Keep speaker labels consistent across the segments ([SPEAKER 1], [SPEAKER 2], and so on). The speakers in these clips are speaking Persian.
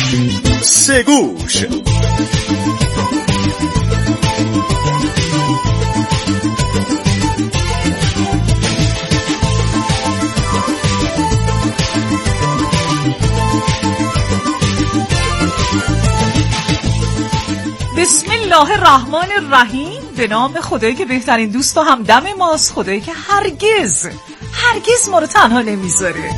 [SPEAKER 1] سه گوش.
[SPEAKER 2] بسم الله الرحمن الرحیم. به نام خدایی که بهترین دوست و همدم ماست، خدایی که هرگز ما رو تنها نمیذاره.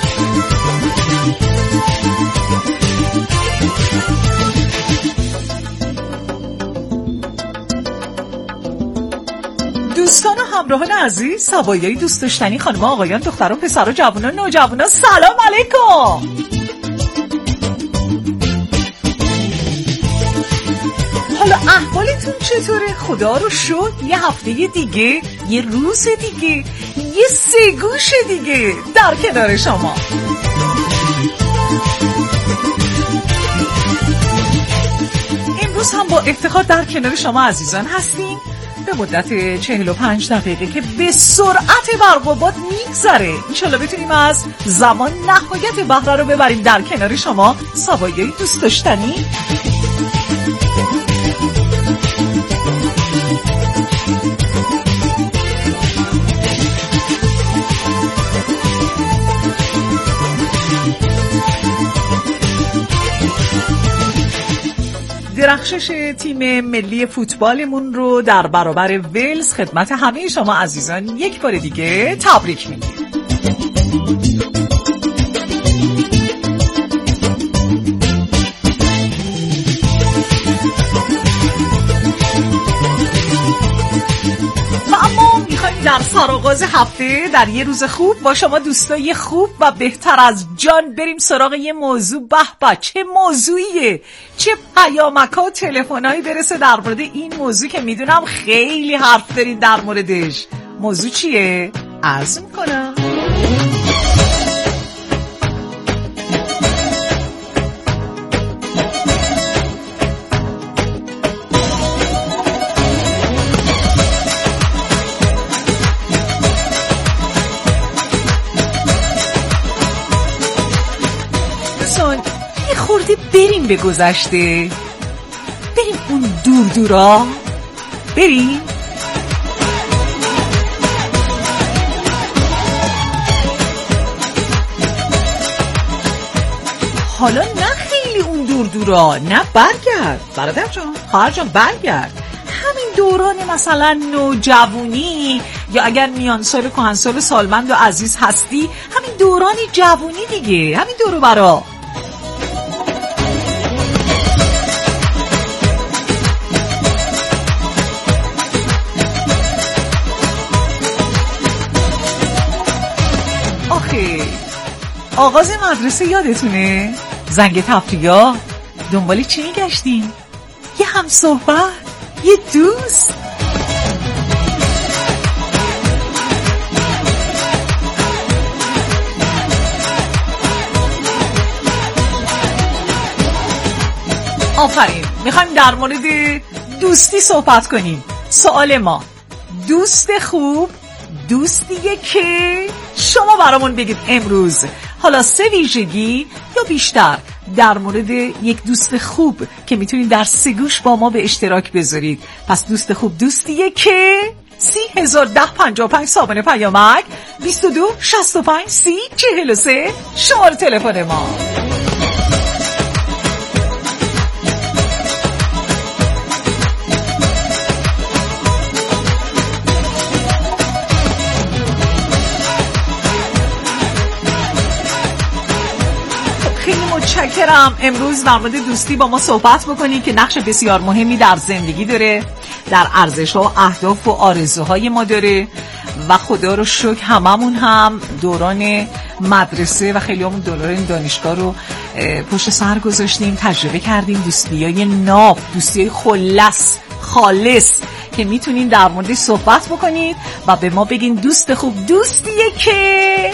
[SPEAKER 2] دوستان و همراهان عزیز، سوایای دوست داشتنی، خانم آقایان، دختران، پسران، جوانان، نوجوانان، سلام علیکم. حالا احوالتون چطوره؟ خدا رو شکر یه هفته دیگه، یه روز دیگه، یه سه گوش دیگه در کنار شما. امروز هم با افتخار در کنار شما عزیزان هستیم به مدت 45 دقیقه که به سرعت برق و باد میگذره. انشالله بتونیم از زمان نهایت بهره رو ببریم در کنار شما سوایای دوست داشتنی. درخشش تیم ملی فوتبالمون رو در برابر ولز خدمت همه شما عزیزان یک بار دیگه تبریک میگیم. در سرآغاز هفته در یه روز خوب با شما دوستای خوب و بهتر از جان بریم سراغ یه موضوع. به چه موضوعیه، چه پیامک‌ها و تلفن‌هایی برسه در مورد این موضوع که میدونم خیلی حرف دارید در موردش. موضوع چیه؟ عرض میکنم. بریم به گذشته، بریم اون دورا، بریم. حالا نه خیلی اون دورا، نه برگرد برادر جان، خواهر جان، برگرد همین دوران مثلا نوجوانی، یا اگر میان سال کهنسال سالمند و عزیز هستی همین دوران جوانی دیگه، همین دورو برا. آغاز مدرسه یادتونه؟ زنگ تفریح‌ها، دنبال چی میگشتیم؟ یه همصحبت، یه دوست. آفرین، میخوایم در مورد دوستی صحبت کنیم. سوال ما، دوست خوب دوستیه که شما برامون بگید امروز. حالا 3 ویژگی یا بیشتر در مورد یک دوست خوب که میتونید در 3 گوش با ما به اشتراک بذارید. پس دوست خوب دوستیه که 301055 سامانه پیامک 22 65 30 43 شماره تلفن ما. متشکرم. امروز در مورد دوستی با ما صحبت بکنی که نقش بسیار مهمی در زندگی داره، در ارزش‌ها و اهداف و آرزوهای ما داره و خدا رو شکر هممون هم دوران مدرسه و خیلی همون دوران دانشگاه رو پشت سر گذاشتیم، تجربه کردیم دوستیای ناب، دوستیای خالص که میتونین در موردش صحبت بکنید و به ما بگین دوست خوب دوستیه که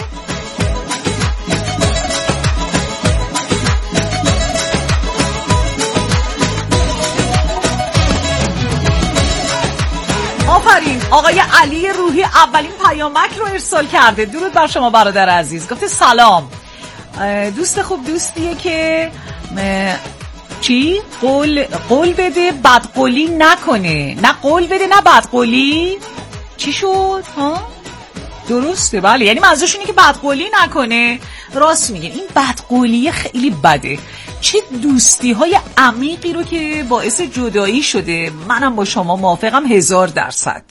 [SPEAKER 2] آفرین. آقای علی روحی اولین پیامک رو ارسال کرده. درود بر شما برادر عزیز. گفته سلام، دوست خوب دوستیه که چی؟ قول بده بدقولی نکنه. نه قول بده نه بدقولی. چی شد؟ ها؟ درسته بله، یعنی منظورش اینه که بدقولی نکنه. راست میگه، این بدقولی خیلی بده. چه دوستی های عمیقی رو که باعث جدایی شده. منم با شما موافقم 1000%.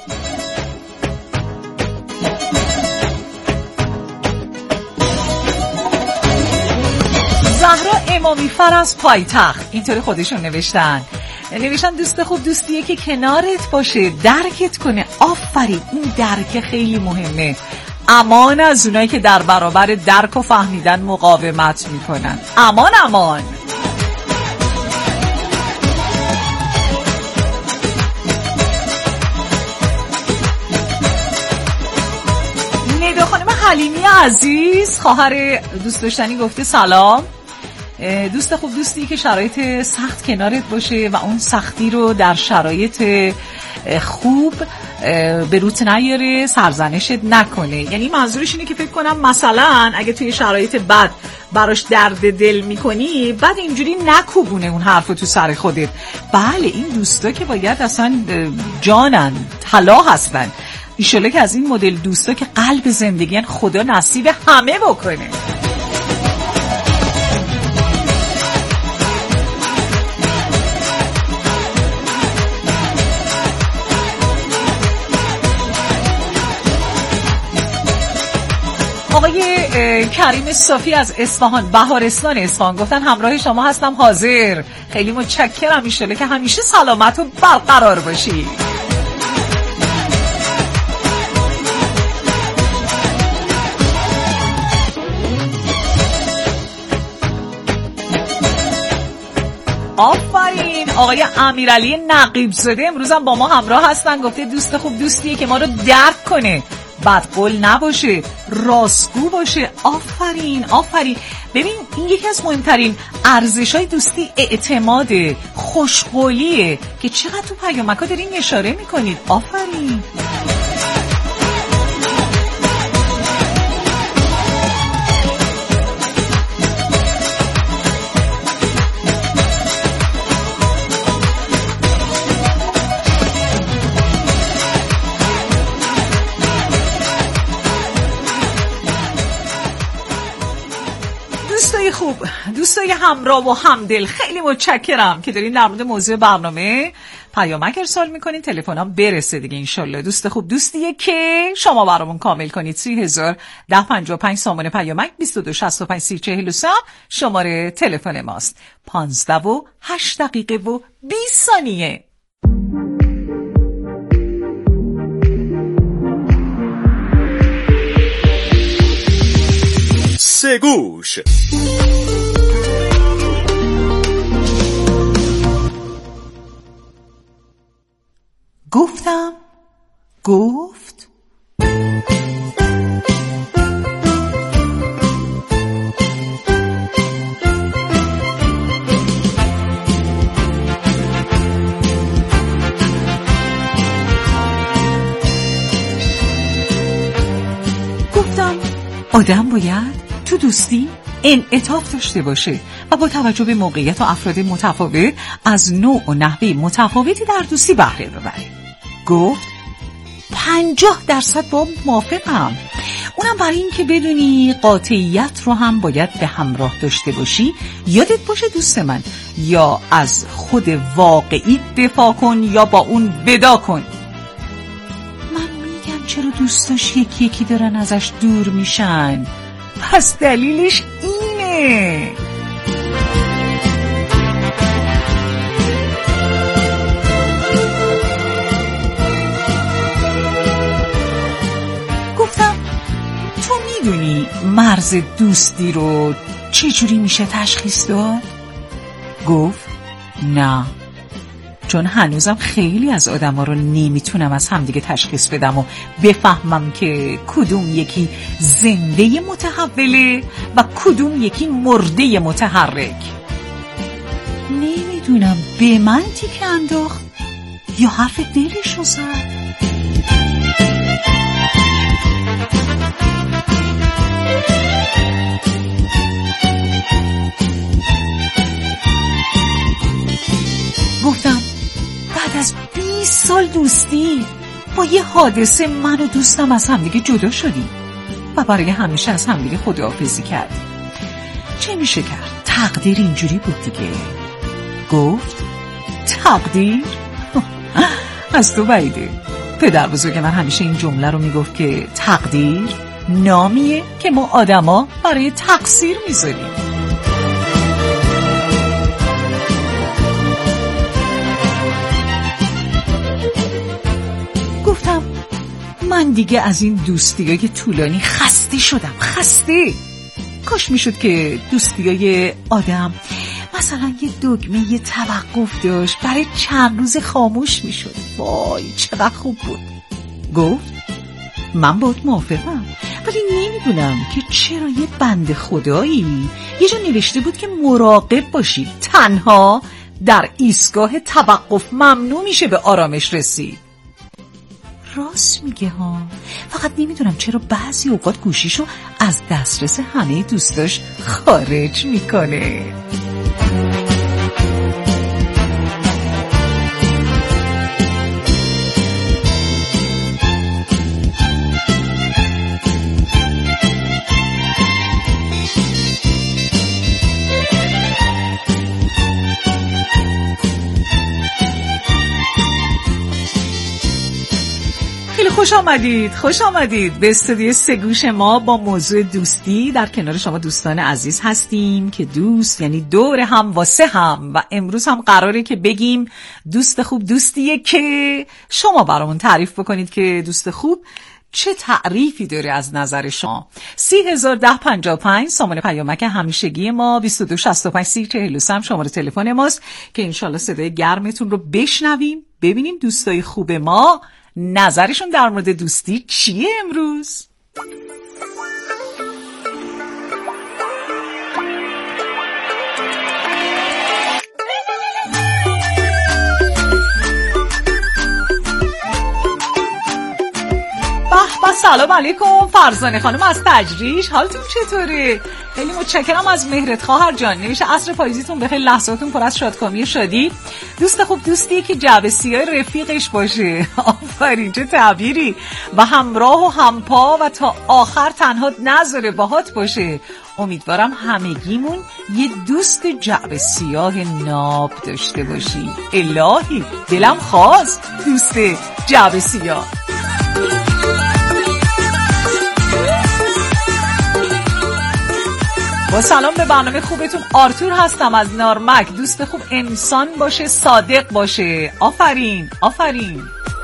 [SPEAKER 2] زهرا امامی فر از پایتخت اینطوری خودشون نوشتن دوست خوب دوستیه که کنارت باشه، درکت کنه. آفرین، این درک خیلی مهمه. امان از اونایی که در برابر درک و فهمیدن مقاومت میکنن. امان امان. ندا خانم حلیمی عزیز، خواهر دوست داشتنی، گفته سلام. دوست خوب دوستی که شرایط سخت کنارت باشه و اون سختی رو در شرایط خوب به روت نیاره، سرزنشت نکنه. یعنی منظورش اینه که فکر کنم مثلا اگه توی شرایط بد براش درد دل میکنی، بعد اینجوری نکوبونه اون حرفو تو سر خودت. بله، این دوستا که باید اصلا جانن، طلا هستن. ایشالا که از این مدل دوستا که قلب زندگی هن، خدا نصیب همه بکنه. آقای کریم صافی از اصفهان، بهارستان اصفهان، گفتن همراه شما هستم، حاضر. خیلی متشکرم، ایشالا که همیشه سلامت و برقرار باشی. آفرین. آقای امیرعلی نقیب زاده امروز هم با ما همراه هستن، گفته دوست خوب دوستیه که ما رو درک کنه، بدقول نباشه، راستگو باشه. آفرین آفرین. ببین، این یکی از مهمترین ارزش‌های دوستی اعتماده، خوشقولیه که چقدر تو پیامک‌ها دارین اشاره میکنید. آفرین. خوب دوستای همراه و همدل، خیلی متشکرم که دارین در مورد موضوع برنامه پیامک ارسال میکنین. تلفنام برسه دیگه انشالله. دوست خوب دوستیه که شما برامون کامل کنید. 301055 سامانه پیامک 2265 3043 شماره تلفن ماست. 15 و 8 دقیقه و 20 ثانیه.
[SPEAKER 1] سه گوش.
[SPEAKER 2] گفتم گفت آدم باید تو دوستی انعطاف داشته باشه و با توجه به موقعیت و افراد متفاوت از نوع و نحوه متفاوتی در دوستی بهره ببره. گفت 50% با موافقم. اونم برای این که بدونی قاطعیت رو هم باید به همراه داشته باشی. یادت باشه دوست من، یا از خود واقعی دفاع کن یا با اون ودا کن. چرا دوستاش یکی یکی دارن ازش دور میشن؟ پس دلیلش اینه. گفتم تو میدونی مرز دوستی رو چجوری میشه تشخیص داد؟ گفت نه، چون هنوزم خیلی از آدما رو نمیتونم از همدیگه تشخیص بدم و بفهمم که کدوم یکی زنده متحوله و کدوم یکی مرده متحرک. نمیدونم به من تیکه انداخت یا حرف دلش رو زد. گفتم بعد از 20 سال دوستی با یه حادثه من و دوستم از همدیگه جدا شدیم و برای همیشه از همدیگه خداحافظی کردیم. چه میشه کرد؟ تقدیر اینجوری بود دیگه. گفت تقدیر؟ از تو بعیده. پدر بزرگ من همیشه این جمله رو میگفت که تقدیر نامیه که ما آدما برای تقصیر میذاریم. گفتم من دیگه از این دوستیای طولانی خسته شدم. خسته. کاش میشد که دوستیای آدم مثلا یه دگمه یه توقف داشت، برای چند روز خاموش میشد. وای چقدر خوب بود. گفت من باهات موافقم، ولی نمیدونم که چرا یه بنده خدایی یه جا نوشته بود که مراقب باشی، تنها در ایستگاه توقف ممنوع میشه به آرامش رسید. راست میگه ها، فقط نمیدونم چرا بعضی اوقات گوشیشو از دسترس همه دوستاش خارج میکنه. خوش آمدید به استودیو سگوش ما با موضوع دوستی. در کنار شما دوستان عزیز هستیم که دوست یعنی دور هم واسه هم، و امروز هم قراره که بگیم دوست خوب دوستیه که شما برامون تعریف بکنید که دوست خوب چه تعریفی داره از نظر شما. 301055 سامان پیامک همیشگی ما، 2265 هم شماره تلفن ماست که انشالله صدای گرمتون رو بشنویم، ببینیم دوستای خوب ما نظرشون در مورد دوستی چیه امروز. سلام علیکم فرزانه خانم از تجریش، حالتون چطوره؟ خیلی متشکرم از مهرت خواهر جان. نوشته عصر پاییزیتون بخیر، لحظاتون پر از شادکامی و شادی. دوست خوب دوستیه که جعبه سیاه رفیقش باشه. آفرین چه تعبیری. و همراه و همپا و تا آخر تنها نذاره باهات باشه. امیدوارم همگیمون یه دوست جعبه سیاه ناب داشته باشی. الهی دلم خواست دوست جعبه سیاه. با سلام به برنامه خوبتون، آرتور هستم از نارمک. دوست خوب انسان باشه، صادق باشه. آفرین آفرین.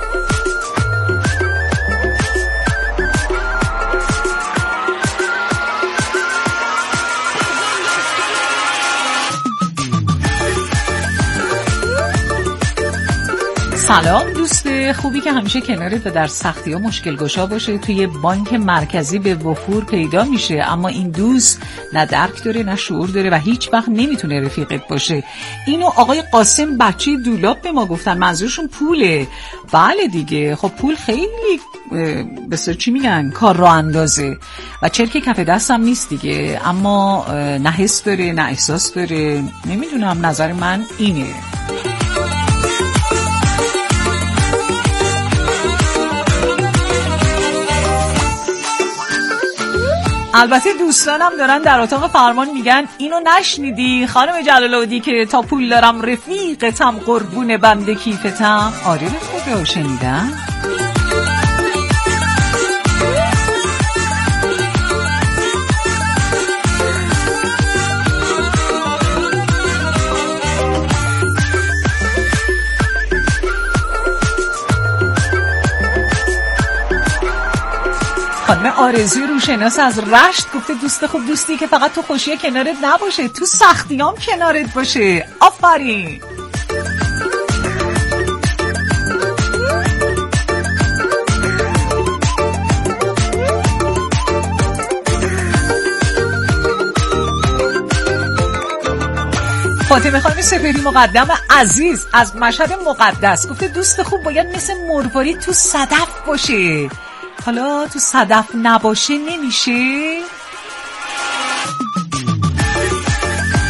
[SPEAKER 2] سلام دوست خوبی که همیشه کنارت و در سختی ها مشکل گشا باشه. توی بانک مرکزی به وفور پیدا میشه، اما این دوست نه درک داره نه شعور داره و هیچ وقت نمیتونه رفیقت باشه. اینو آقای قاسم بچه دولاب به ما گفتن، منظورشون پوله. بله دیگه، خب پول خیلی بسیار چی میگن کار را اندازه و چرک کف دستم نیست دیگه، اما نه حس داره نه احساس داره. نمیدونم، نظر من اینه. البته دوستانم دارن در اتاق فرمان میگن اینو نشنیدی خانم جلال‌آبادی که تا پول دارم رفیقتم قربون بنده کیفتم. آره به خدا شنیدن. خانم آرزوی روشناس از رشت گفته دوست خوب دوستی که فقط تو خوشی کنارت نباشه، تو سختیام کنارت باشه. آفرین. فاطمه خانم سپهری مقدم عزیز از مشهد مقدس گفته دوست خوب باید مثل مروارید تو صدف باشه. حالا تو صدف نباشه نمیشه؟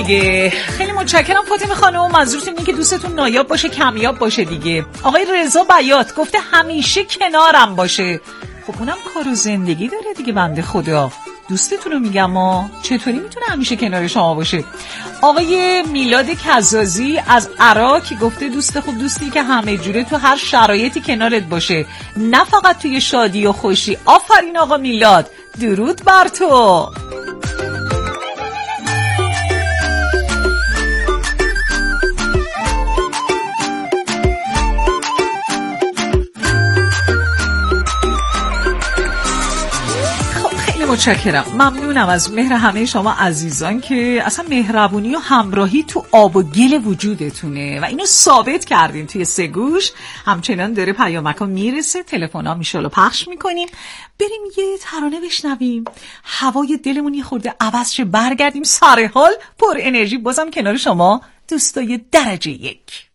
[SPEAKER 2] دیگه. خیلی متشکرم فاطمه خانم. منظورتون اینه که دوستتون نایاب باشه، کمیاب باشه دیگه. آقای رضا بیات گفته همیشه کنارم باشه. خب اونم کار و زندگی داره دیگه بنده خدا. دوستتون رو میگم چطوری میتونه همیشه کنار شما باشه؟ آقای میلاد کزازی از عراق گفته دوست خوب دوستی که همه جوره تو هر شرایطی کنارت باشه، نه فقط توی شادی و خوشی. آفرین آقا میلاد، درود بر تو. متشکرم، ممنونم از مهر همه شما عزیزان که اصلا مهربونی و همراهی تو آب و گل وجودتونه و اینو ثابت کردین توی سه گوش. همچنان داره پیامکا میرسه، تلفن‌ها میشالو پخش میکنیم. بریم یه ترانه بشنویم، هوای دلمون یه خورده عوض شه، برگردیم سر حال پر انرژی بازم کنار شما دوستای درجه یک.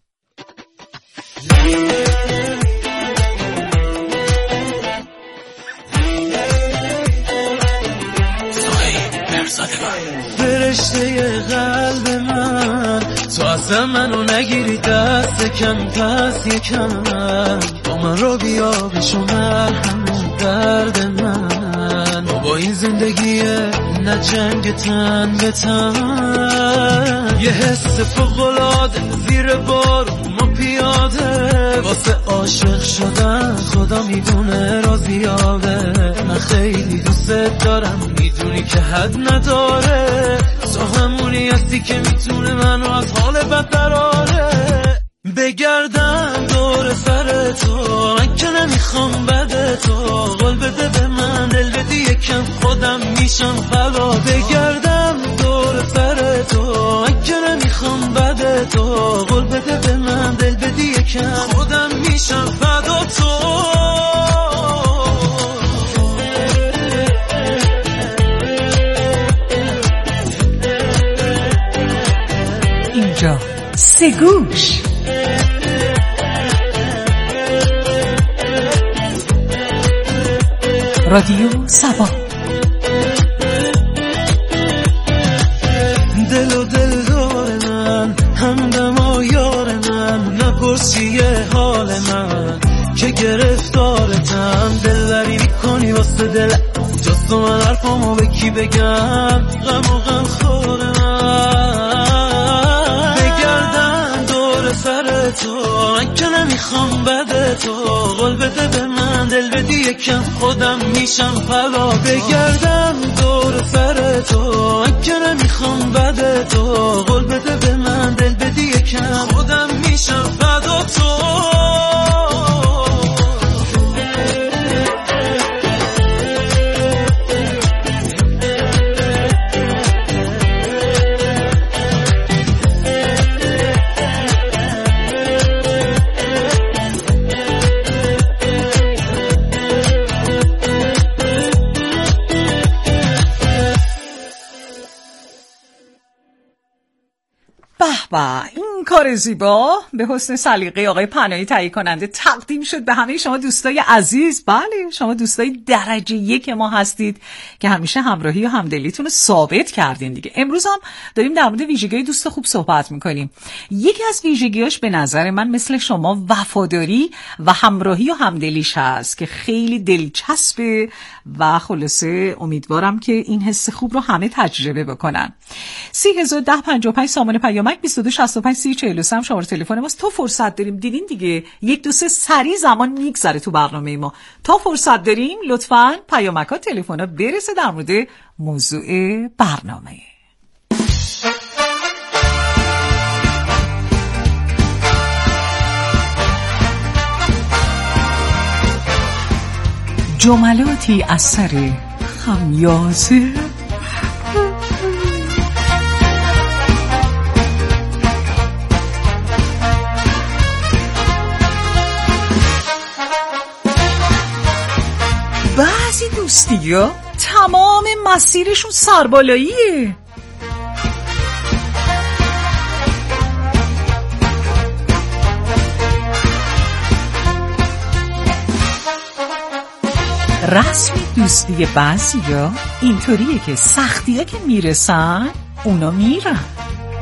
[SPEAKER 3] فرشته قلب من، تو اصلا منو نگیری دست کم پس یکم با من رو بیا بشو مرهم درد من. با این زندگیه نه جنگ تن به تن، یه حس فوق‌العاده زیر بارون ما پیاده، واسه عاشق شدن خدا میدونه راضیاده. من خیلی دوست دارم، میدونی که حد نداره، تو همونی هستی که میتونه منو از حال بد دراره. بگردم دور سر تو، من که نمیخوام بده تو، قول بده به من دل بدی یکم خودم میشم فدا. بگردم دور سر تو، من که نمیخوام بده تو، قول بده به من دل بدی یکم خودم میشم فدا تو.
[SPEAKER 2] اینجا سه گوش. رادیو سبا.
[SPEAKER 3] دل و دل دار من، همدم و یار من، نپرسی حال من که گرفتارتم. دلبری میکنی واسه دل، جز تو من حرفامو به کی بگم، غم و غم خورم. بگردم دور سر تو، من که نمیخوام بده تو، قول بده به من دل بدی یکم خودم میشم فدا. بگردم دور سر تو، من که نمیخوام بده تو، قول بده به من دل بدی یکم خودم میشم فدا تو.
[SPEAKER 2] این کار زیبا به حسن سلیقه آقای پناهی تهیه کننده تقدیم شد به همه شما دوستای عزیز. بله، شما دوستای درجه یک ما هستید که همیشه همراهی و همدلیتون رو ثابت کردین دیگه. امروز هم داریم در مورد ویژگی دوست خوب صحبت میکنیم. یکی از ویژگیاش به نظر من مثل شما وفاداری و همراهی و همدلیش هست که خیلی دلچسبه و خلاصه امیدوارم که این حس خوب رو همه تجربه بکنن. 301055 سامان پیامک 2265 شماره تلفن ماست. تا فرصت داریم، دیدین دیگه یک دو سه سری زمان میگذره تو برنامه ما. تا فرصت داریم لطفاً پیامک‌ها تلفن‌ها برسه در مورد موضوع برنامه. جملاتی از سر خمیازه بعضی دوستی‌ها تمام مسیرشون سربالاییه. رسم دوستی بعضیا اینطوریه که سختی‌ها که میرسن اونا میرن.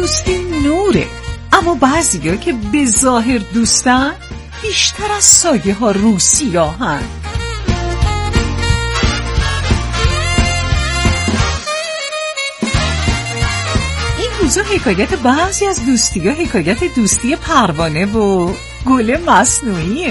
[SPEAKER 2] دوستی نوره، اما بعضیا که به ظاهر دوستن بیشتر از سایه ها رو سیاهن. این روزا حکایت بعضی از دوستی ها حکایت دوستی پروانه و گل مصنوعیه.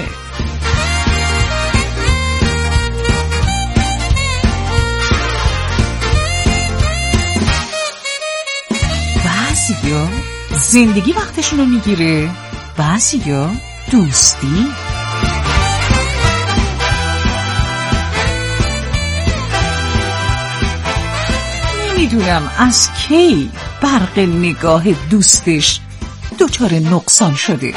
[SPEAKER 2] بعضیا زندگی وقتشونو میگیره، بعضیا دوستی. نمیدونم از کی برق نگاه دوستش دچار نقصان شده.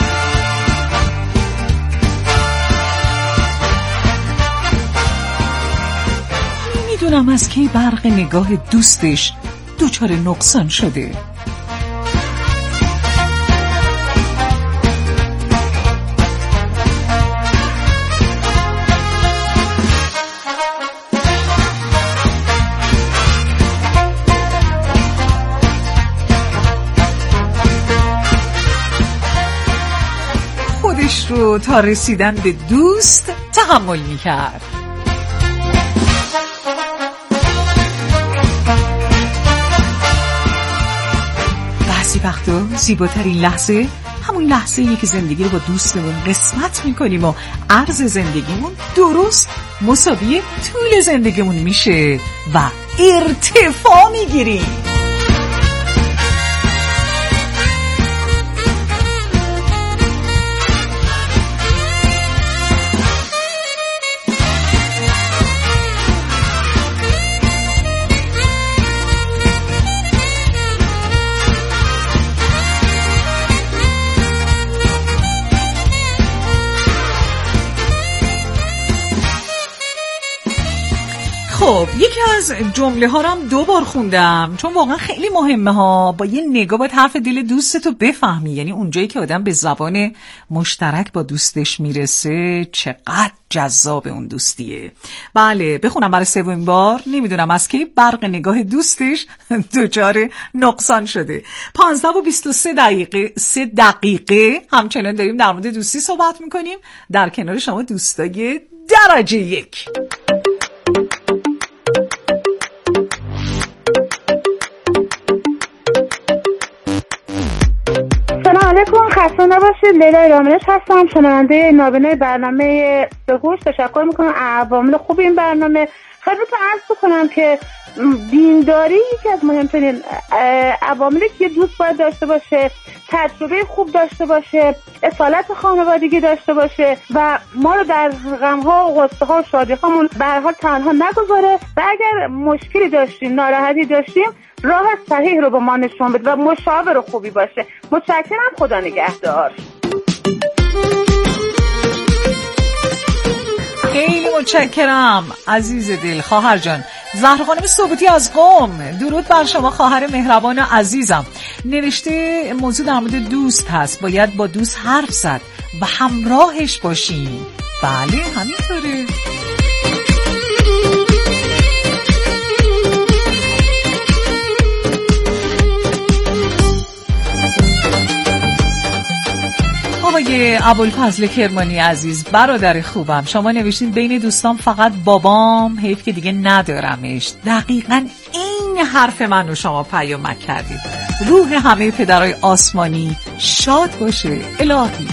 [SPEAKER 2] نمیدونم از کی برق نگاه دوستش دچار نقصان شده. خودش رو تا رسیدن به دوست تحمل می‌کرد. بعضی وقتا زیباترین لحظه همون لحظه‌ایه که زندگی رو با دوستمون قسمت می‌کنیم و عرض زندگیمون درست مساوی طول زندگیمون میشه و ارتفاع می‌گیریم. خب یکی از جمله ها رو هم 2 بار خوندم چون واقعا خیلی مهمه ها. با یه نگاه باید حرف دل دوستتو بفهمی، یعنی اونجایی که آدم به زبان مشترک با دوستش میرسه چقدر جذاب اون دوستیه. بله بخونم برای 3مین بار. نمیدونم از کی برق نگاه دوستش دچار نقصان شده. 15:23 دقیقه همچنان داریم در مورد دوستی صحبت میکنیم در کنار شما دوستای درجه 1.
[SPEAKER 4] سلام علیکم، خسته نباشید. لیلا رامنش هستم، شنونده نابینای برنامه سهوش. تشکر میکنم عوامل خوب این برنامه. خدمتتون عرض بکنم که دینداری یکی از مهمترین عواملی که یه دوست باید داشته باشه، تجربه خوب داشته باشه، اصالت خانوادگی داشته باشه و ما رو در غم‌ها و غصه‌ها و شادی‌هامون به هر حال تنها نگذاره و اگر مشکلی داشتیم، ناراحتی داشتیم، راه صحیح رو به ما نشون بده و مشاور خوبی باشه. متشکرم، خدا نگهدار.
[SPEAKER 2] خیلی متشکرم عزیز دل. خواهر جان زهرا خانم ثبوتی از قم، درود بر شما خواهر مهربان عزیزم. نوشته موضوع در مورد دوست هست، باید با دوست حرف زد و همراهش باشیم. بله همینطوره. آقای ابوالفضل کرمانی عزیز، برادر خوبم، شما نوشتین بین دوستان فقط بابام، حیف که دیگه ندارمش. دقیقاً این حرف من رو شما پیامک کردید. روح همه پدرای آسمانی شاد باشه الهی.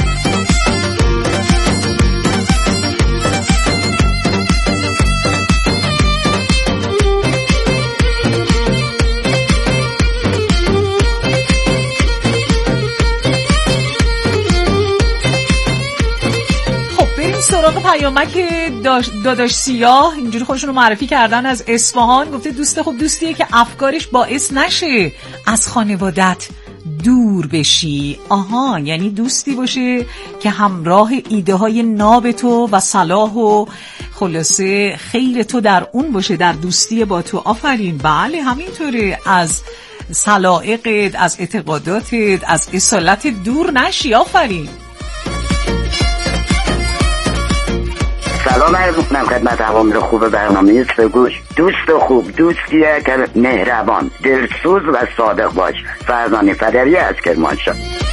[SPEAKER 2] سراغ پیامک داداش سیاه. اینجوری خودشون رو معرفی کردن از اصفهان. گفته دوست خوب دوستیه که افکارش باعث نشه از خانوادت دور بشی. آها، یعنی دوستی باشه که همراه ایده های ناب تو و صلاح و خلاصه خیر تو در اون باشه، در دوستی با تو. آفرین. بله همینطوره، از سلائقت، از اعتقاداتت، از اصالت دور نشی. آفرین.
[SPEAKER 5] سلام عرض می‌کنم خدمت عوامل خوب برنامه سگوش. دوست خوب دوستیه که مهربان، دلسوز و صادق باش. فرزانه فدری از کرمانشاه.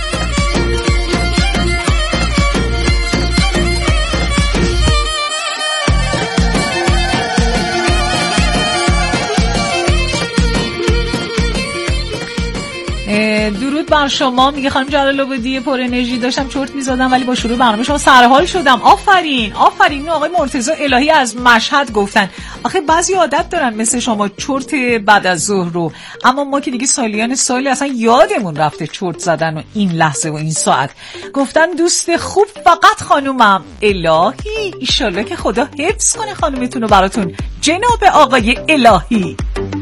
[SPEAKER 2] درود بر شما. میگه خانم جلال آبادی پر انرژی داشتم چرت میزدم ولی با شروع برنامه شما سرحال شدم. آفرین آفرین. آقای مرتضی الهی از مشهد گفتن آخه بعضی عادت دارن مثل شما چرت بعد از ظهر رو، اما ما که دیگه سالیان سالی اصلا یادمون رفته چرت زدن و این لحظه و این ساعت. گفتن دوست خوب فقط خانومم. الهی ایشالله که خدا حفظ کنه خانومتون رو براتون جناب آقای الهی.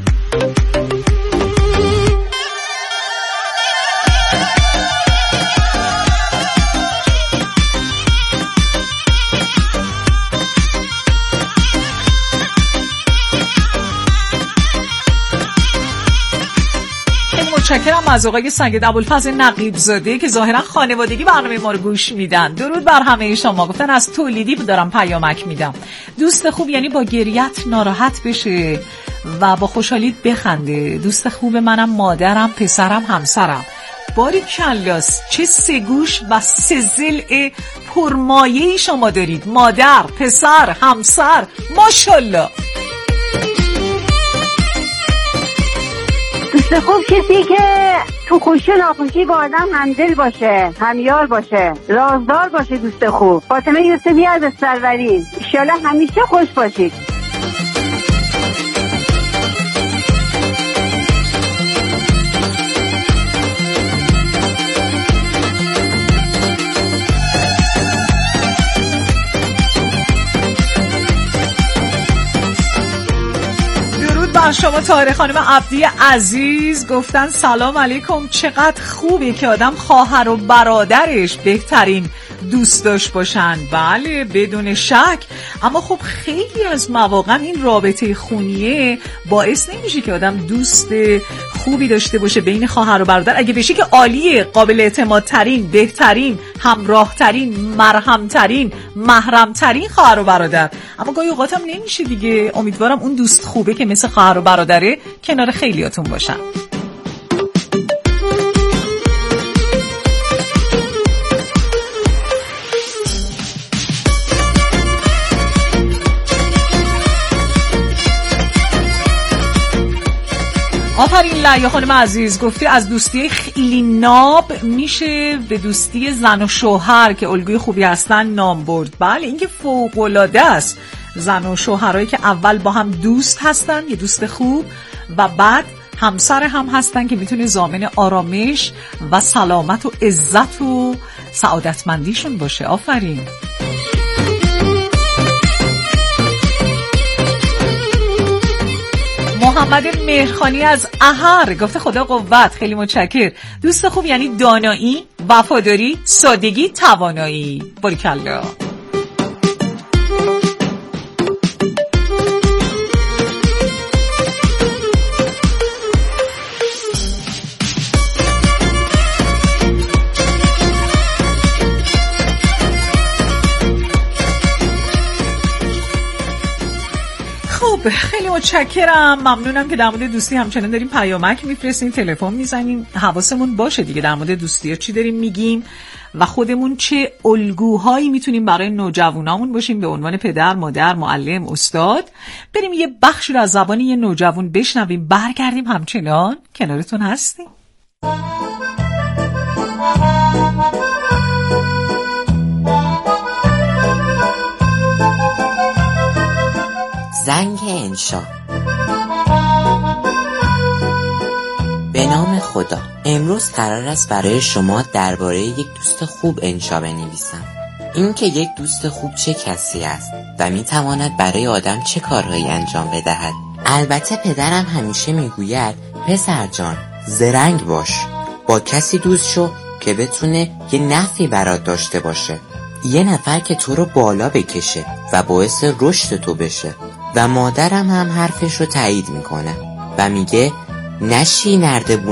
[SPEAKER 2] متشکرم از آقای سید ابوالفضل نقیب زاده که ظاهرا خانوادگی برنامه ما رو گوش میدن. درود بر همه شما. گفتن از تولیدی دارم پیامک میدم. دوست خوب یعنی با گریت ناراحت بشه و با خوشحالیت بخنده. دوست خوب منم مادرم، پسرم، همسرم. باریکلاس چه سگوش و سزل پرمایه‌ای شما دارید. مادر، پسر، همسر، ماشاءالله.
[SPEAKER 6] دوست خوب کسی که تو خوشی و ناخوشی با آدم همدل باشه، همیار باشه، رازدار باشه. دوست خوب. فاطمه یوسفی از سروری. انشالله همیشه خوش باشید.
[SPEAKER 2] شما طاهره خانم عبدی عزیز گفتن سلام علیکم. چقدر خوبه که آدم خواهر و برادرش بهترین دوست داشت باشن. بله بدون شک، اما خب خیلی از مواقع این رابطه خونیه باعث نمیشه که آدم دوست خوبی داشته باشه بین خواهر و برادر. اگه بشه که عالیه، قابل اعتمادترین، بهترین، همراهترین، مرهمترین، محرمترین خواهر و برادر. اما گاهی اوقات هم نمیشه دیگه. امیدوارم اون دوست خوبه که مثل خواهر و برادره کنار خیلیاتون باشن. آفرین لعیا خانم عزیز گفتی از دوستی خیلی ناب میشه به دوستی زن و شوهر که الگوی خوبی هستن نام برد. بله این که فوق‌العاده است. زن و شوهرایی که اول با هم دوست هستن، یه دوست خوب، و بعد همسر هم هستن که میتونه ضامن آرامش و سلامت و عزت و سعادتمندیشون باشه. آفرین. محمد مهرخانی از اهر گفته خدا قوت. خیلی متشکر. دوست خوب یعنی دانایی، وفاداری، سادگی، توانایی. باریکالله. خیلی متشکرم. ممنونم که در مورد دوستی همچنان داریم پیامک میفرستین، تلفن میزنین. حواسمون باشه دیگه در مورد دوستی ها چی داریم میگیم و خودمون چه الگوهایی میتونیم برای نوجوانامون باشیم به عنوان پدر، مادر، معلم، استاد. بریم یه بخشی رو از زبان یه نوجوان بشنویم، برگردیم همچنان کنارتون هستیم.
[SPEAKER 7] زنگ انشا. به نام خدا. امروز قرار است برای شما درباره یک دوست خوب انشا بنویسم. این که یک دوست خوب چه کسی است و میتواند برای آدم چه کارهایی انجام بدهد. البته پدرم همیشه میگوید پسر جان زرنگ باش، با کسی دوست شو که بتونه یه نفعی برات داشته باشه، یه نفر که تو رو بالا بکشه و باعث رشد تو بشه. و مادرم هم حرفش رو تایید میکنه و میگه نشی نردبون